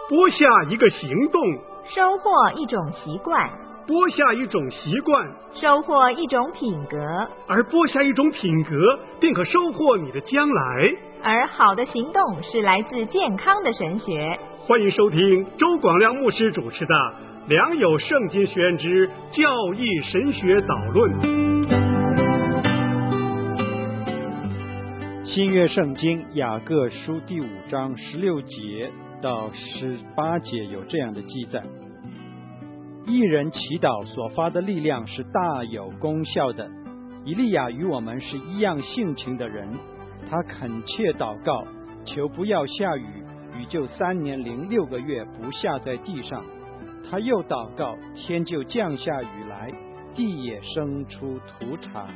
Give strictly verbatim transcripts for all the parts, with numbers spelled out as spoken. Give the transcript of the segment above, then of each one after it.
播下一个行动， 收获一种习惯； 播下一种习惯， 收获一种品格； 而播下一种品格，便可收获你的将来。 而好的行动是来自健康的神学。 欢迎收听周广亮牧师主持的《良友圣经学院之教义神学导论》。 新约圣经雅各书第五章十六节到十八节有这样的记载：一人祈祷所发的力量是大有功效的。以利亚与我们是一样性情的人，他恳切祷告，求不要下雨，雨就三年零六个月不下在地上。他又祷告，天就降下雨来，地也生出土产。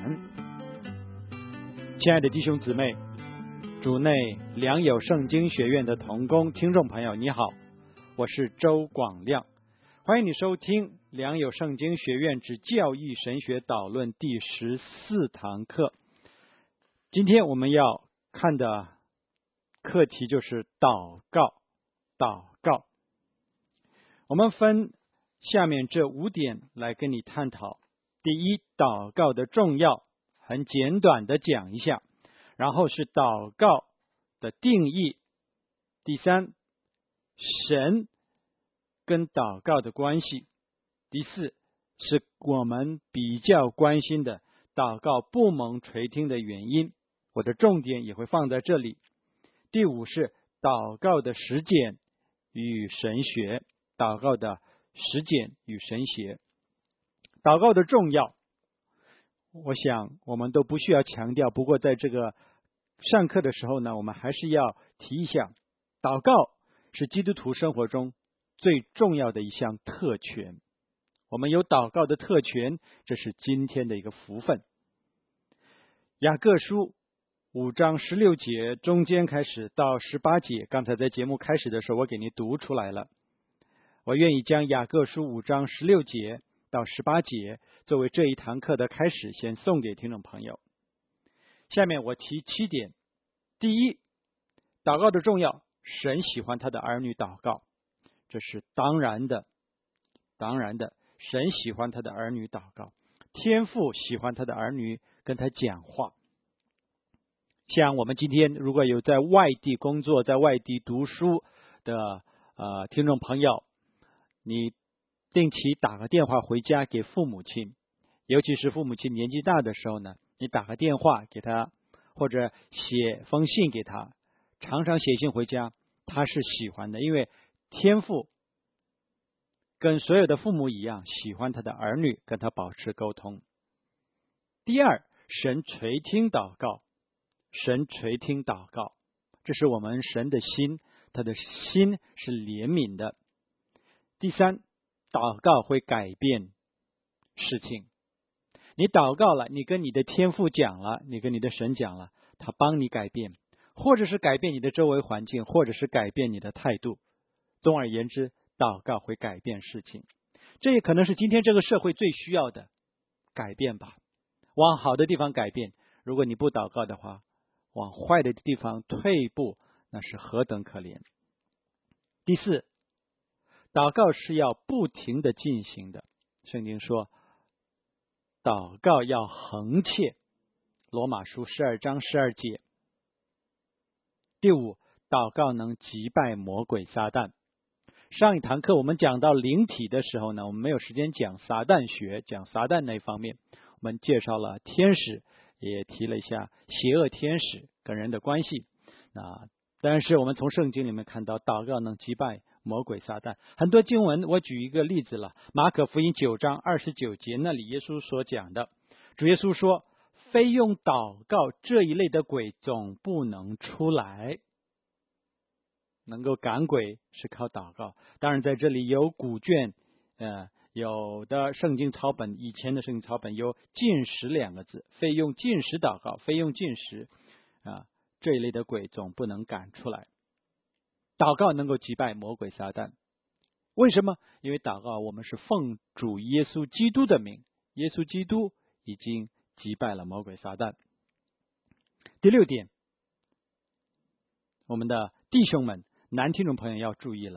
亲爱的弟兄姊妹，主内良友圣经学院的同工听众朋友，你好，我是周广亮，欢迎你收听良友圣经学院之教义神学导论第十四堂课。今天我们要看的课题就是祷告。祷告，我们分下面这五点来跟你探讨。第一，祷告的重要，很简短的讲一下。然后是祷告的定义。第三，神跟祷告的关系。第四，是我们比较关心的祷告不蒙垂听的原因，我的重点也会放在这里。第五是祷告的实践与神学，祷告的实践与神学。祷告的重要，我想我们都不需要强调，不过在这个上课的时候呢，我们还是要提一下，祷告是基督徒生活中最重要的一项特权。我们有祷告的特权，这是今天的一个福分。雅各书五章十六节中间开始到十八节，刚才在节目开始的时候我给你读出来了。我愿意将雅各书五章十六节到十八节作为这一堂课的开始，先送给听众朋友。下面我提七点。第一，祷告的重要，神喜欢他的儿女祷告，这是当然的，当然的，神喜欢他的儿女祷告，天父喜欢他的儿女跟他讲话。像我们今天如果有在外地工作，在外地读书的呃听众朋友，你定期打个电话回家给父母亲，尤其是父母亲年纪大的时候呢，你打个电话给他，或者写封信给他，常常写信回家，他是喜欢的，因为天父跟所有的父母一样，喜欢他的儿女跟他保持沟通。第二，神垂听祷告，神垂听祷告，这是我们神的心，他的心是怜悯的。第三，祷告会改变事情。你祷告了，你跟你的天父讲了，你跟你的神讲了，他帮你改变，或者是改变你的周围环境，或者是改变你的态度。总而言之，祷告会改变事情，这也可能是今天这个社会最需要的改变吧。往好的地方改变，如果你不祷告的话，往坏的地方退步，那是何等可怜。第四，祷告是要不停的进行的。圣经说祷告要恒切，罗马书十二章十二节。第五，祷告能击败魔鬼撒旦。上一堂课我们讲到灵体的时候呢，我们没有时间讲撒旦学，讲撒旦那一方面，我们介绍了天使，也提了一下邪恶天使跟人的关系。那但是我们从圣经里面看到，祷告能击败魔鬼撒旦。很多经文，我举一个例子了，马可福音九章二十九节，那里耶稣所讲的，主耶稣说，非用祷告这一类的鬼总不能出来。能够赶鬼是靠祷告。当然在这里有古卷，呃，有的圣经抄本，以前的圣经抄本有禁食两个字，非用禁食祷告，非用禁食啊，这一类的鬼总不能赶出来。祷告能够击败魔鬼撒旦，为什么？因为祷告我们是奉主耶稣基督的名，耶稣基督已经击败了魔鬼撒旦。第六点，我们的弟兄们，男听众朋友要注意了，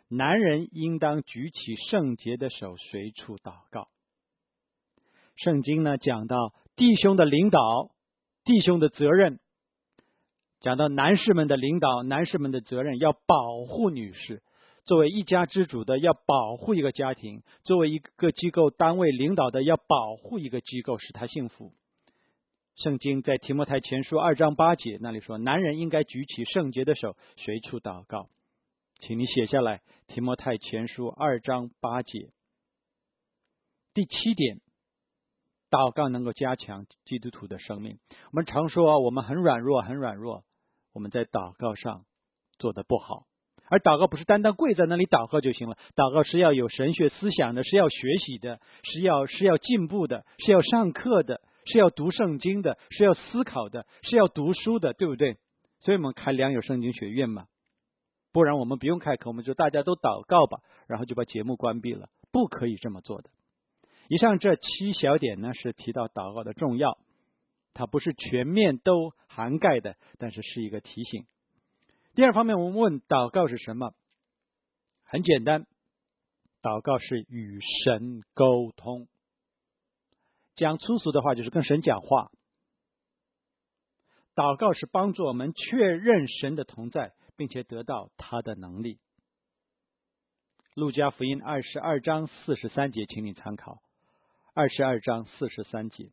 男人应当举起圣洁的手，随处祷告。圣经呢讲到弟兄的领导，弟兄的责任，讲到男士们的领导，男士们的责任，要保护女士。作为一家之主的，要保护一个家庭；作为一个机构单位领导的，要保护一个机构，使他幸福。圣经在提摩太前书二章八节那里说，男人应该举起圣洁的手，随处祷告。请你写下来，提摩太前书二章八节。第七点，祷告能够加强基督徒的生命。我们常说我们很软弱，很软弱，我们在祷告上做得不好。而祷告不是单单跪在那里祷告就行了，祷告是要有神学思想的，是要学习的，是要是要进步的，是要上课的，是要读圣经的，是要思考的，是要读书的，对不对？所以我们开良友圣经学院嘛，不然我们不用开口，我们就大家都祷告吧，然后就把节目关闭了，不可以这么做的。以上这七小点呢，是提到祷告的重要，它不是全面都涵盖的，但是是一个提醒。第二方面，我们问祷告是什么？很简单，祷告是与神沟通。讲粗俗的话，就是跟神讲话。祷告是帮助我们确认神的同在，并且得到他的能力。路加福音二十二章四十三节，请你参考。二十二章四十三节。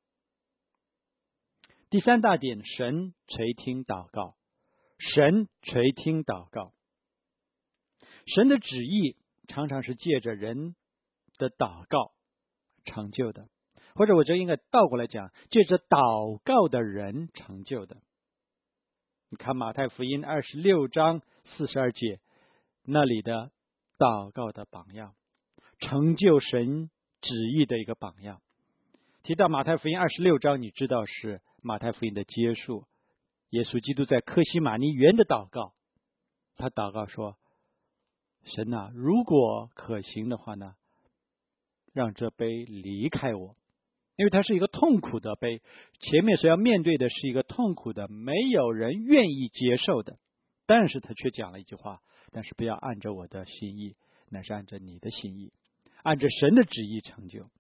第三大点，神垂听祷告。神垂听祷告。神的旨意常常是借着人的祷告成就的，或者我就应该倒过来讲，借着祷告的人成就的。你看马太福音二十六章四十二节那里的祷告的榜样，成就神旨意的一个榜样。提到马太福音二十六章，你知道是马太福音的结束，耶稣基督在客西马尼园的祷告，他祷告说，神啊，如果可行的话呢，让这杯离开我。因为它是一个痛苦的杯，前面所要面对的是一个痛苦的，没有人愿意接受的。但是他却讲了一句话，但是不要按着我的心意，乃是按着你的心意，按着神的旨意成就。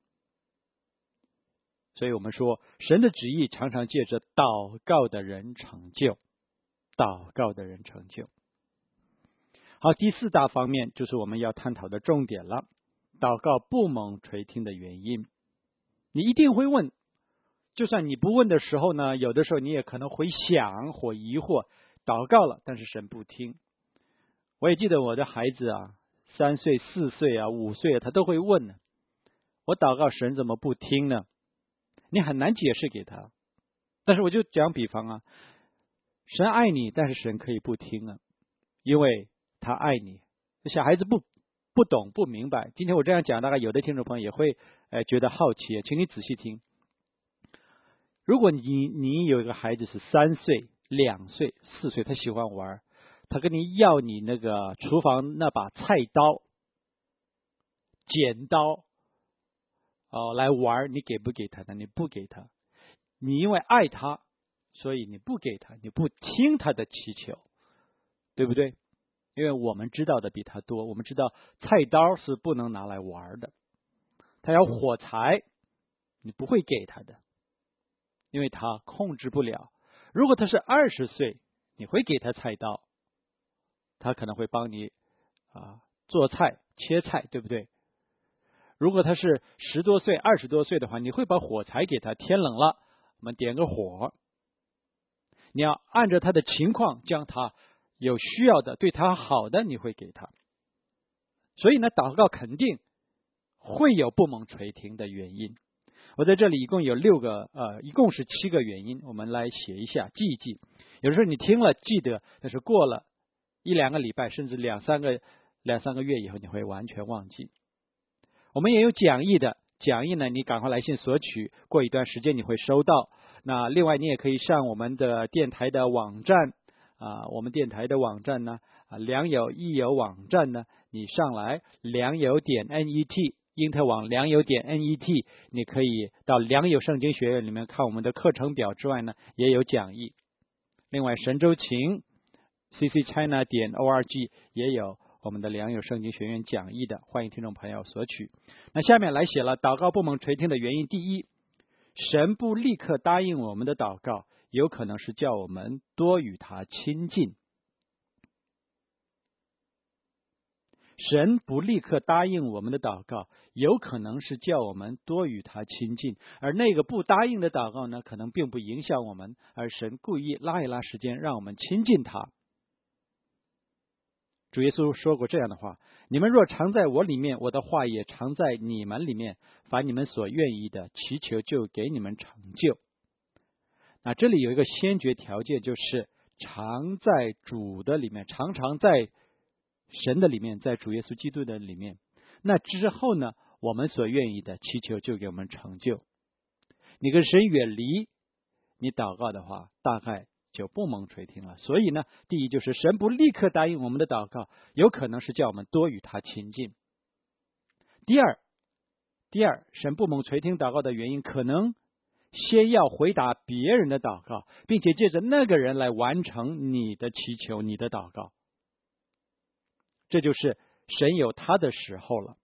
所以我们说，神的旨意常常借着祷告的人成就，祷告的人成就。好，第四大方面就是我们要探讨的重点了，祷告不蒙垂听的原因。你一定会问，就算你不问的时候呢，有的时候你也可能会想或疑惑，祷告了，但是神不听。我也记得我的孩子啊，三岁、四岁啊、五岁啊，他都会问呢，我祷告神怎么不听呢？你很难解释给他。但是我就讲比方啊，神爱你，但是神可以不听啊，因为他爱你。小孩子不不懂不明白，今天我这样讲，大概有的听众朋友也会呃觉得好奇，请你仔细听。如果你你有一个孩子是三岁、两岁、四岁，他喜欢玩，他跟你要你那个厨房那把菜刀、剪刀哦来玩，你给不给他呢？你不给他，你因为爱他，所以你不给他，你不听他的祈求，对不对？因为我们知道的比他多，我们知道菜刀是不能拿来玩的，他要火柴，你不会给他的，因为他控制不了。如果他是二十岁，你会给他菜刀，他可能会帮你啊做菜、切菜，对不对？如果他是十多岁、二十多岁的话，你会把火柴给他，天冷了，我们点个火。你要按照他的情况将他有需要的、对他好的，你会给他。所以呢，祷告肯定会有不蒙垂听的原因。我在这里一共有六个，呃，一共是七个原因，我们来写一下，记一记。有时候你听了记得，但是过了一两个礼拜，甚至两三个两三个月以后，你会完全忘记。我们也有讲义的，讲义呢，你赶快来信索取，过一段时间你会收到。那另外，你也可以上我们的电台的网站。啊，我们电台的网站呢，啊，良友益友网站呢，你上来良友点 net， 英特网良友点 net， 你可以到良友圣经学院里面看我们的课程表之外呢，也有讲义。另外，神州情 c c china 点 org 也有我们的良友圣经学院讲义的，欢迎听众朋友索取。那下面来写了祷告不蒙垂听的原因。第一，神不立刻答应我们的祷告，有可能是叫我们多与他亲近。神不立刻答应我们的祷告，有可能是叫我们多与他亲近，而那个不答应的祷告呢，可能并不影响我们，而神故意拉一拉时间，让我们亲近他。主耶稣说过这样的话：你们若常在我里面，我的话也常在你们里面，凡你们所愿意的，祈求就给你们成就。那这里有一个先决条件，就是常在主的里面，常常在神的里面，在主耶稣基督的里面。那之后呢，我们所愿意的祈求就给我们成就。你跟神远离，你祷告的话大概就不蒙垂听了。所以呢，第一就是神不立刻答应我们的祷告，有可能是叫我们多与他亲近。第二，第二，神不蒙垂听祷告的原因，可能先要回答别人的祷告，并且借着那个人来完成你的祈求，你的祷告。这就是神有他的时候了。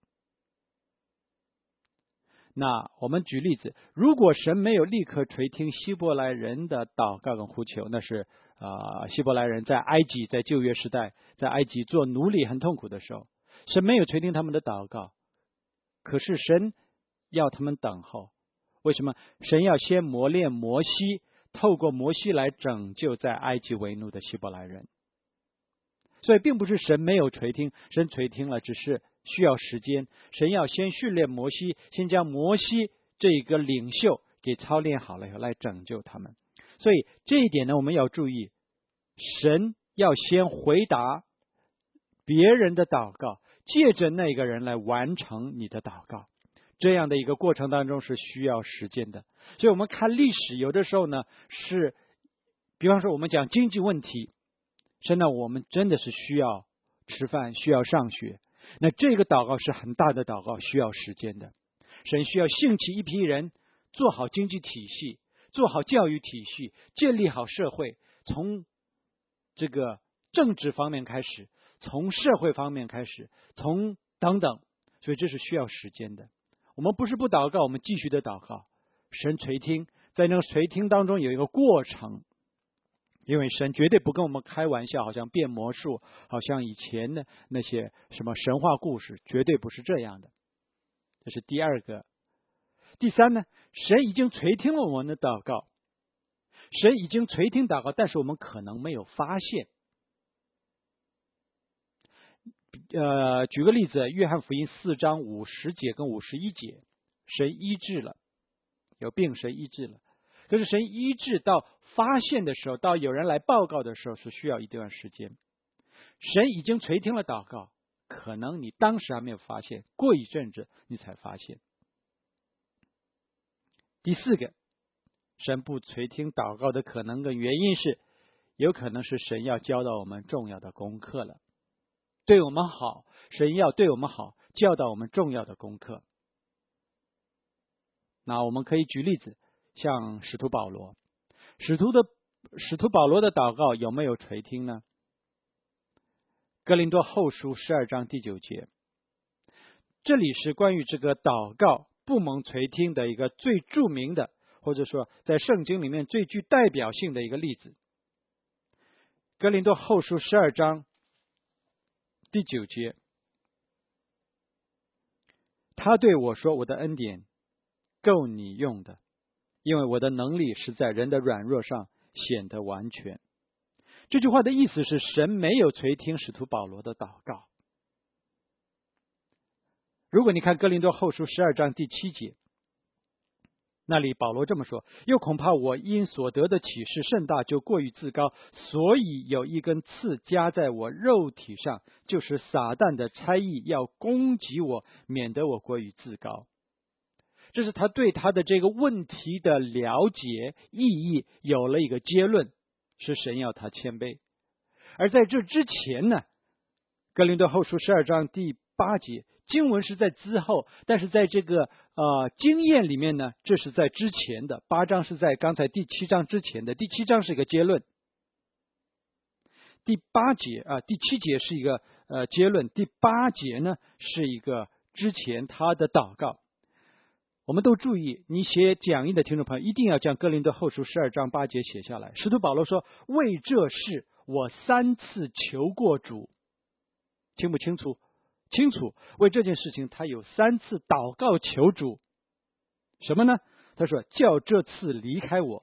那我们举例子，如果神没有立刻垂听希伯来人的祷告跟呼求，那是呃希伯来人在埃及，在旧约时代，在埃及做奴隶很痛苦的时候，神没有垂听他们的祷告，可是神要他们等候。为什么？神要先磨练摩西，透过摩西来拯救在埃及为奴的希伯来人。所以并不是神没有垂听，神垂听了，只是需要时间。神要先训练摩西，先将摩西这个领袖给操练好了以后来拯救他们。所以这一点呢，我们要注意，神要先回答别人的祷告，借着那个人来完成你的祷告。这样的一个过程当中是需要时间的。所以我们看历史，有的时候呢是，比方说我们讲经济问题，真的我们真的是需要吃饭，需要上学，那这个祷告是很大的祷告，需要时间的。神需要兴起一批人，做好经济体系，做好教育体系，建立好社会，从这个政治方面开始，从社会方面开始，从等等，所以这是需要时间的。我们不是不祷告，我们继续的祷告，神垂听，在那个垂听当中有一个过程。因为神绝对不跟我们开玩笑，好像变魔术，好像以前的那些什么神话故事，绝对不是这样的。这是第二个。第三呢，神已经垂听了我们的祷告，神已经垂听祷告，但是我们可能没有发现。呃，举个例子，约翰福音四章五十节跟五十一节，神医治了，有病神医治了，可是神医治到发现的时候，到有人来报告的时候，是需要一段时间。神已经垂听了祷告，可能你当时还没有发现，过一阵子你才发现。第四个，神不垂听祷告的可能的原因是，有可能是神要教导我们重要的功课了。对我们好，神要对我们好，教导我们重要的功课。那我们可以举例子，像使徒保罗。使徒的使徒保罗的祷告有没有垂听呢？哥林多后书十二章第九节，这里是关于这个祷告不蒙垂听的一个最著名的，或者说在圣经里面最具代表性的一个例子。哥林多后书十二章第九节，他对我说：“我的恩典够你用的，因为我的能力是在人的软弱上显得完全。”这句话的意思是，神没有垂听使徒保罗的祷告。如果你看哥林多后书十二章第七节，那里保罗这么说：“又恐怕我因所得的启示甚大，就过于自高，所以有一根刺加在我肉体上，就是撒旦的差役要攻击我，免得我过于自高。”这是他对他的这个问题的了解意义有了一个结论，是神要他谦卑。而在这之前呢，哥林多后书十二章第八节，经文是在之后，但是在这个呃经验里面呢，这是在之前的。八章是在刚才第七章之前的，第七章是一个结论，第八节啊、呃，第七节是一个呃结论。第八节呢是一个之前他的祷告。我们都注意，你写讲义的听众朋友一定要将哥林多后书十二章八节写下来。使徒保罗说，为这事我三次求过主，清不清楚？清楚。为这件事情他有三次祷告求主，什么呢？他说叫这次离开我。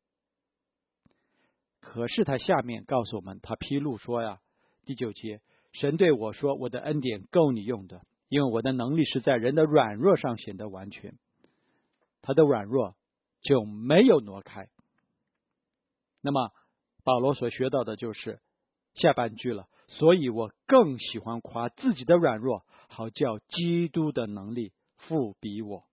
可是他下面告诉我们，他披露说呀，第九节，神对我说，我的恩典够你用的，因为我的能力是在人的软弱上显得完全。他的软弱就没有挪开。那么保罗所学到的就是下半句了，所以我更喜欢夸自己的软弱，好叫基督的能力复比我。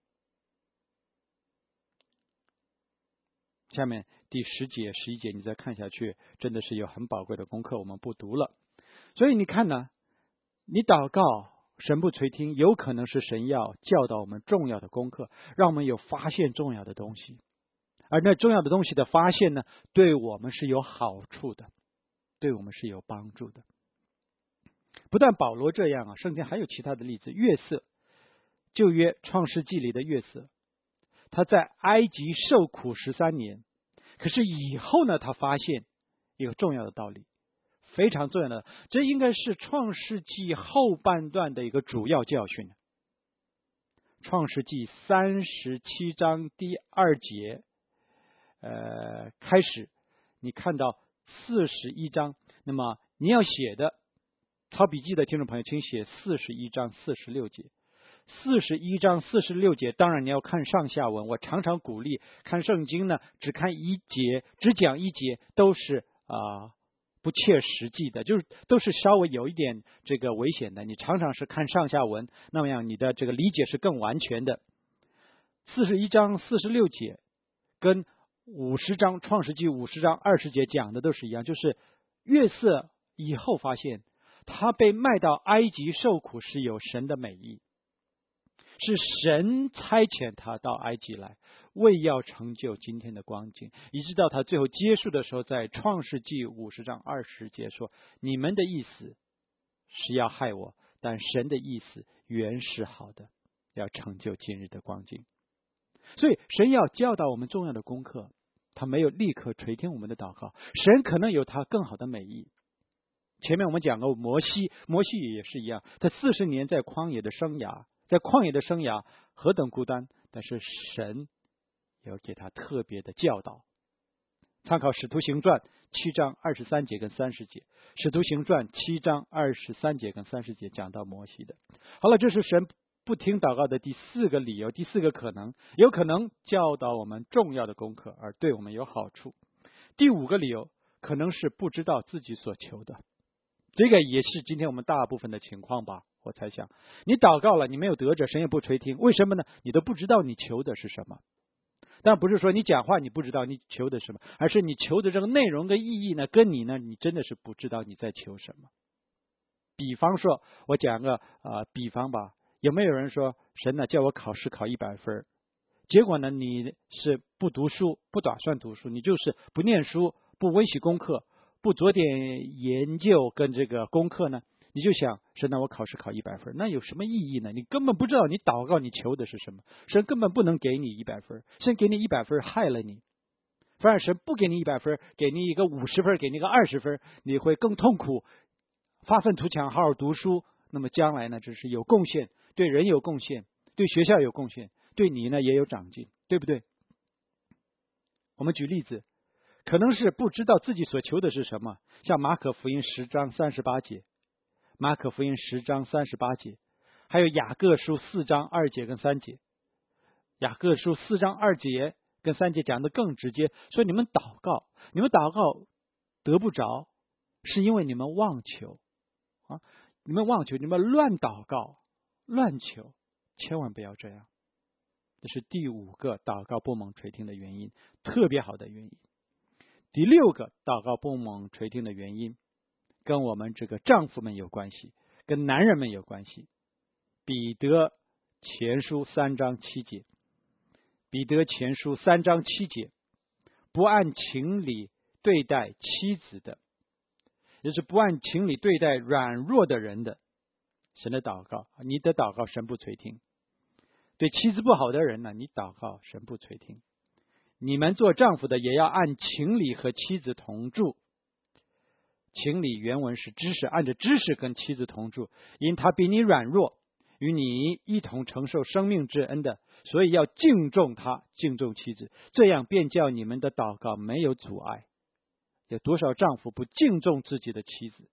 下面第十节十一节你再看下去，真的是有很宝贵的功课，我们不读了。所以你看呢，你祷告神不垂听，有可能是神要教导我们重要的功课，让我们有发现重要的东西。而那重要的东西的发现呢，对我们是有好处的，对我们是有帮助的。不但保罗这样啊，圣经还有其他的例子。约瑟，旧约创世纪里的约瑟，他在埃及受苦十三年，可是以后呢，他发现一个重要的道理，非常重要的，这应该是创世纪后半段的一个主要教训。创世纪三十七章第二节呃，开始，你看到四十一章，那么你要写的抄笔记的听众朋友，请写四十一章四十六节。四十一章四十六节，当然你要看上下文。我常常鼓励看圣经呢，只看一节，只讲一节，都是啊、呃、不切实际的，就是都是稍微有一点这个危险的。你常常是看上下文，那么样你的这个理解是更完全的。四十一章四十六节跟五十章创世纪五十章二十节讲的都是一样，就是约瑟以后发现他被卖到埃及受苦是有神的美意，是神差遣他到埃及来，为要成就今天的光景。一直到他最后结束的时候，在创世纪五十章二十节说，你们的意思是要害我，但神的意思原是好的，要成就今日的光景。所以神要教导我们重要的功课，他没有立刻垂听我们的祷告，神可能有他更好的美意。前面我们讲过摩西，摩西也是一样，他四十年在旷野的生涯，在旷野的生涯何等孤单，但是神有给他特别的教导。参考使徒行传七章二十三节跟三十节，使徒行传七章二十三节跟三十节讲到摩西的。好了，这是神不听祷告的第四个理由，第四个可能，有可能教导我们重要的功课，而对我们有好处。第五个理由，可能是不知道自己所求的，这个也是今天我们大部分的情况吧。我猜想，你祷告了，你没有得着，神也不垂听，为什么呢？你都不知道你求的是什么。但不是说你讲话你不知道你求的是什么，而是你求的这个内容跟意义呢，跟你呢，你真的是不知道你在求什么。比方说，我讲个呃比方吧，有没有人说神呢叫我考试考一百分，结果呢你是不读书，不打算读书，你就是不念书，不温习功课，不做点研究跟这个功课呢，你就想神呢我考试考一百分，那有什么意义呢？你根本不知道你祷告你求的是什么，神根本不能给你一百分，神给你一百分害了你，反而神不给你一百分，给你一个五十分，给你一个二十分，你会更痛苦，发愤图强，好好读书，那么将来呢只是有贡献，对人有贡献，对学校有贡献，对你呢也有长进，对不对？我们举例子，可能是不知道自己所求的是什么，像马可福音十章三十八节，马可福音十章三十八节，还有雅各书四章二节跟三节。雅各书四章二节跟三节讲的更直接，说你们祷告，你们祷告得不着，是因为你们妄求啊！你们妄求，你们乱祷告、乱求，千万不要这样。这是第五个祷告不蒙垂听的原因，特别好的原因。第六个祷告不蒙垂听的原因，跟我们这个丈夫们有关系，跟男人们有关系。彼得前书三章七节，彼得前书三章七节，不按情理对待妻子的， 也就是不按情理对待软弱的人的神的祷告，你的祷告神不垂听。对妻子不好的人呢，你祷告神不垂听。你们做丈夫的也要按情理和妻子同住。情理原文是知识，按着知识跟妻子同住，因他比你软弱，与你一同承受生命之恩的，所以要敬重他，敬重妻子，这样便叫你们的祷告没有阻碍。有多少丈夫不敬重自己的妻子？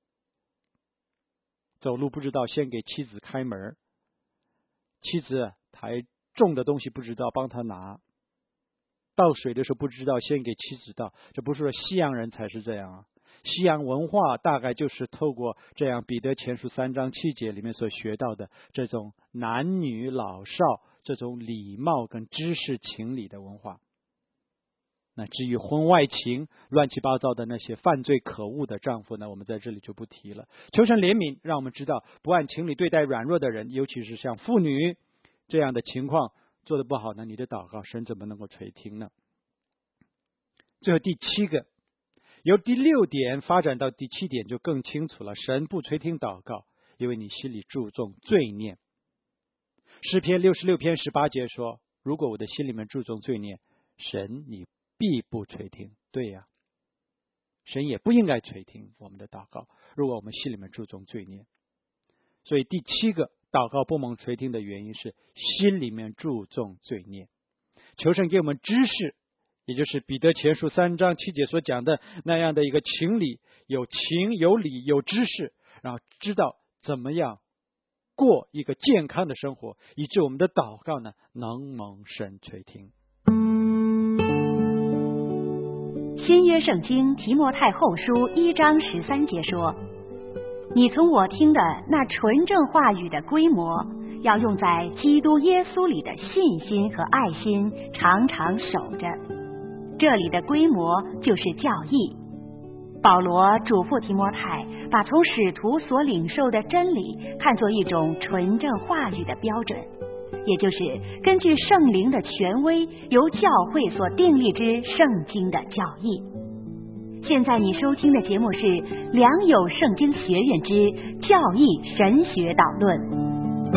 走路不知道先给妻子开门，妻子抬重的东西不知道帮他拿，倒水的时候不知道先给妻子倒。这不是说西洋人才是这样啊，西洋文化大概就是透过这样彼得前书三章七节里面所学到的这种男女老少这种礼貌跟知识情理的文化。那至于婚外情乱七八糟的那些犯罪可恶的丈夫呢，我们在这里就不提了。求神怜悯，让我们知道不按情理对待软弱的人，尤其是像妇女这样的情况做得不好呢，你的祷告神怎么能够垂听呢？最后第七个，由第六点发展到第七点就更清楚了，神不垂听祷告，因为你心里注重罪孽。诗篇六十六篇十八节说，如果我的心里面注重罪孽，神你必不垂听。对呀、啊，神也不应该垂听我们的祷告，如果我们心里面注重罪孽。所以第七个祷告不蒙垂听的原因是心里面注重罪孽。求神给我们知识，也就是彼得前书三章七节所讲的那样的一个情理，有情有理有知识，然后知道怎么样过一个健康的生活，以致我们的祷告呢能蒙神垂听。 新约圣经提摩太后书一章十三节说，你从我听的那纯正话语的规模，要用在基督耶稣里的信心和爱心常常守着。这里的规模就是教义。保罗嘱咐提摩太，把从使徒所领受的真理看作一种纯正话语的标准，也就是根据圣灵的权威，由教会所订立之圣经的教义。现在你收听的节目是良友圣经学院之教义神学导论。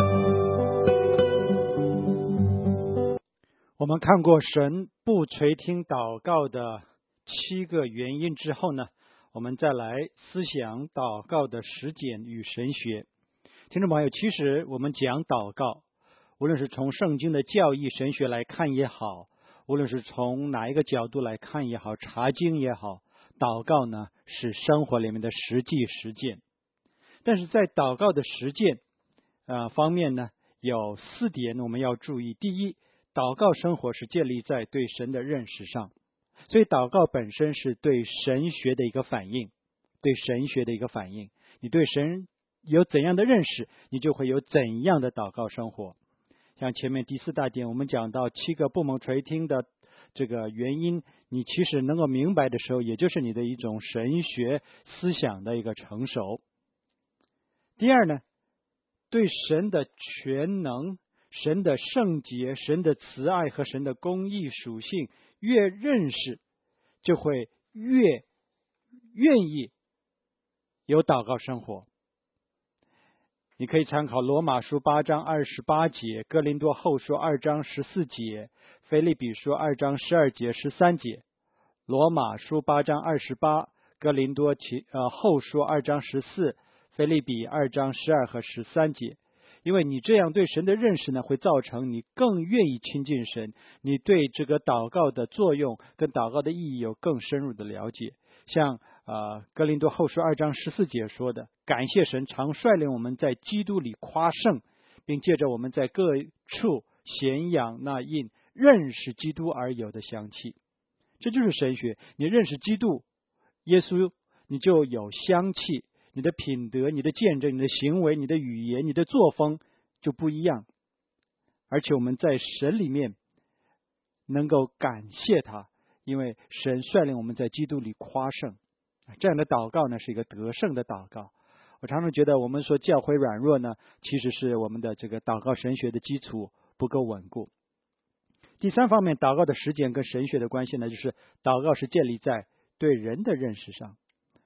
我们看过神不垂听祷告的七个原因之后呢，我们再来思想祷告的实践与神学。听众朋友，其实我们讲祷告，无论是从圣经的教义神学来看也好，无论是从哪一个角度来看也好，查经也好，祷告呢是生活里面的实际实践。但是在祷告的实践、呃、方面呢，有四点我们要注意。第一，祷告生活是建立在对神的认识上，所以祷告本身是对神学的一个反应，对神学的一个反应。你对神有怎样的认识，你就会有怎样的祷告生活。像前面第四大点我们讲到七个不蒙垂听的这个原因，你其实能够明白的时候，也就是你的一种神学思想的一个成熟。第二呢，对神的全能、神的圣洁、神的慈爱和神的公义属性越认识，就会越愿意有祷告生活。你可以参考罗马书八章二十八节、哥林多后书二章十四节、腓立比书二章十二节、十三节。罗马书八章二十八、哥林多其呃后书二章十四、腓立比二章十二和十三节。因为你这样对神的认识呢，会造成你更愿意亲近神，你对这个祷告的作用跟祷告的意义有更深入的了解。像呃哥林多后书二章十四节说的，感谢神常率领我们在基督里夸胜，并借着我们在各处显扬那因认识基督而有的香气。这就是神学，你认识基督耶稣，你就有香气，你的品德、你的见证、你的行为、你的语言、你的作风就不一样。而且我们在神里面能够感谢他，因为神率领我们在基督里夸胜。这样的祷告呢，是一个得胜的祷告。我常常觉得我们说教会软弱呢，其实是我们的这个祷告神学的基础不够稳固。第三方面，祷告的实践跟神学的关系呢，就是祷告是建立在对人的认识上。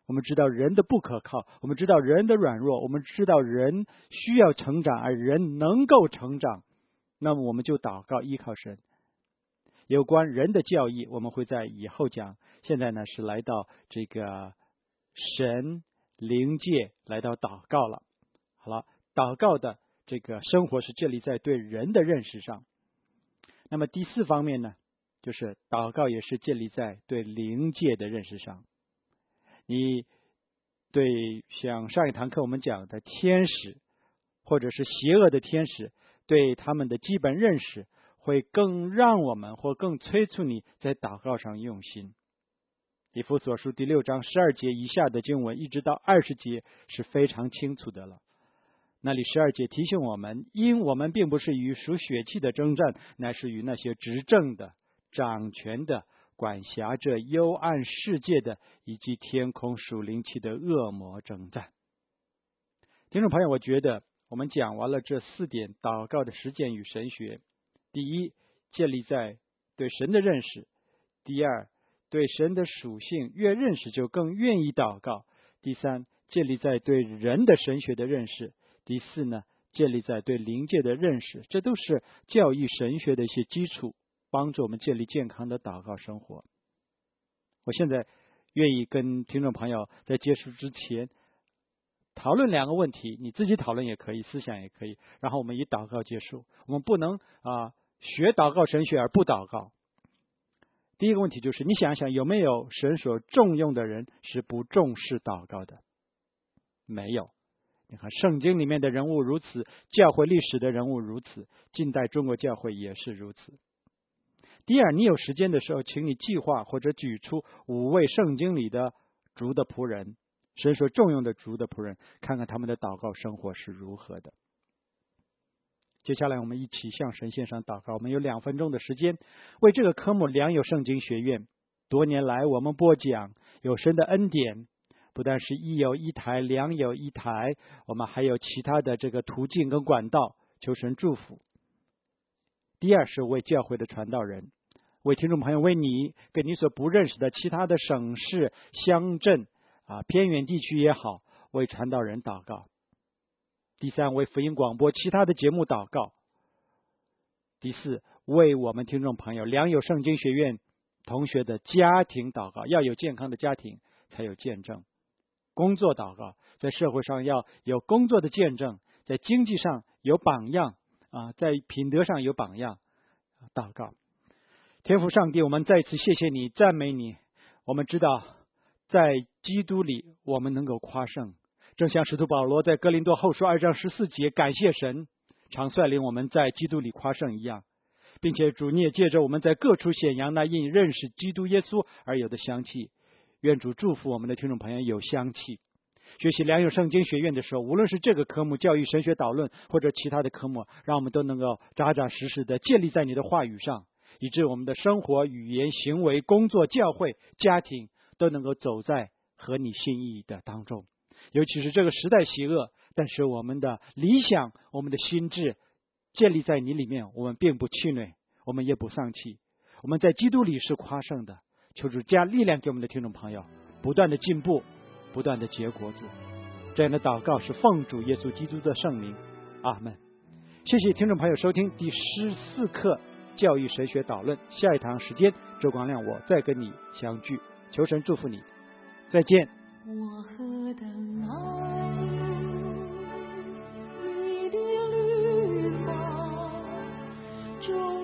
我们知道人的不可靠，我们知道人的软弱，我们知道人需要成长，而人能够成长，那么我们就祷告依靠神。有关人的教义我们会在以后讲，现在呢是来到这个神灵界，来到祷告了。好了，祷告的这个生活是建立在对人的认识上。那么第四方面呢，就是祷告也是建立在对灵界的认识上。你对像上一堂课我们讲的天使或者是邪恶的天使，对他们的基本认识会更让我们或更催促你在祷告上用心。以弗所书第六章十二节以下的经文一直到二十节是非常清楚的了。那里十二节提醒我们，因我们并不是与属血气的征战，乃是与那些执政的、掌权的、管辖着幽暗世界的，以及天空属灵气的恶魔征战。听众朋友，我觉得我们讲完了这四点祷告的实践与神学。第一，建立在对神的认识；第二，对神的属性越认识就更愿意祷告；第三，建立在对人的神学的认识；第四呢，建立在对灵界的认识。这都是教义神学的一些基础，帮助我们建立健康的祷告生活。我现在愿意跟听众朋友在结束之前讨论两个问题，你自己讨论也可以，思想也可以，然后我们以祷告结束。我们不能啊学祷告神学而不祷告。第一个问题就是，你想想有没有神所重用的人是不重视祷告的？没有。你看圣经里面的人物如此，教会历史的人物如此，近代中国教会也是如此。第二，你有时间的时候，请你计划或者举出五位圣经里的主的仆人，神所重用的主的仆人，看看他们的祷告生活是如何的。接下来我们一起向神献上祷告。我们有两分钟的时间，为这个科目良友圣经学院多年来我们播讲有神的恩典，不但是一有一台良有一台，我们还有其他的这个途径跟管道，求神祝福。第二是为教会的传道人，为听众朋友，为你跟你所不认识的其他的省市乡镇啊偏远地区也好，为传道人祷告。第三，为福音广播其他的节目祷告。第四，为我们听众朋友良友圣经学院同学的家庭祷告，要有健康的家庭才有见证。工作祷告，在社会上要有工作的见证，在经济上有榜样啊，在品德上有榜样。祷告，天父上帝，我们再次谢谢你，赞美你。我们知道在基督里我们能够夸胜，正像使徒保罗在哥林多后书二章十四节感谢神常率领我们在基督里夸胜一样，并且主你也借着我们在各处显扬那因认识基督耶稣而有的香气。愿主祝福我们的听众朋友有香气。学习良友圣经学院的时候，无论是这个科目教育神学导论或者其他的科目，让我们都能够扎扎实实的建立在你的话语上，以致我们的生活、语言、行为、工作、教会、家庭都能够走在合你心意的当中。尤其是这个时代邪恶，但是我们的理想、我们的心智建立在你里面，我们并不气馁，我们也不丧气，我们在基督里是夸胜的。求主加力量给我们的听众朋友，不断的进步，不断的结果子。这样的祷告是奉主耶稣基督的圣名，阿们。谢谢听众朋友收听第十四课教育神学导论。下一堂时间，周光亮我再跟你相聚，求神祝福你，再见。 我何等爱你的律法，